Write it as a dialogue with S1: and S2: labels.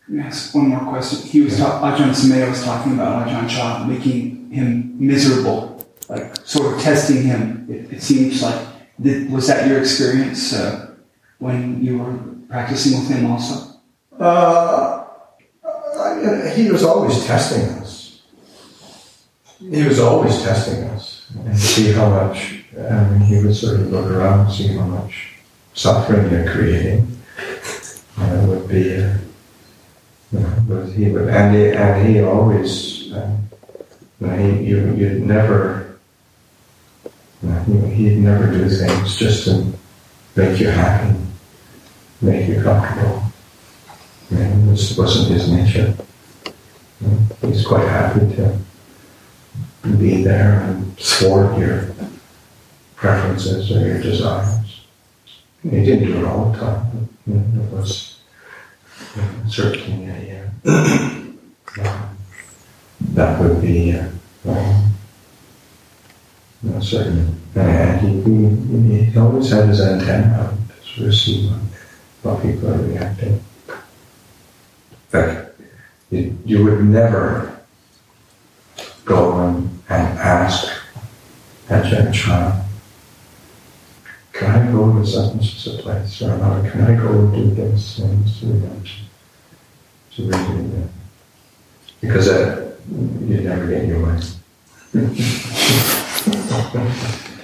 S1: Let me ask one more question. Ajahn Sumedho was talking about Ajahn Chah making him miserable, like sort of testing him. It seems like, was that your experience when you were practicing with him also?
S2: He was always testing us. He was always testing us and see how much. He would sort of look around and see how much suffering you're creating. Would be. He would, and he always. You'd never. He'd never do things just to make you happy, make you comfortable. This wasn't his nature. He's quite happy to be there and thwart your preferences or your desires. He didn't do it all the time. It was certainly that would be certain. And he always had his antenna out to sort of see what people are reacting. But you would never go and ask Ajahn Chah, can I go to such and such a place, or can I go and do this? Because you'd never get your way.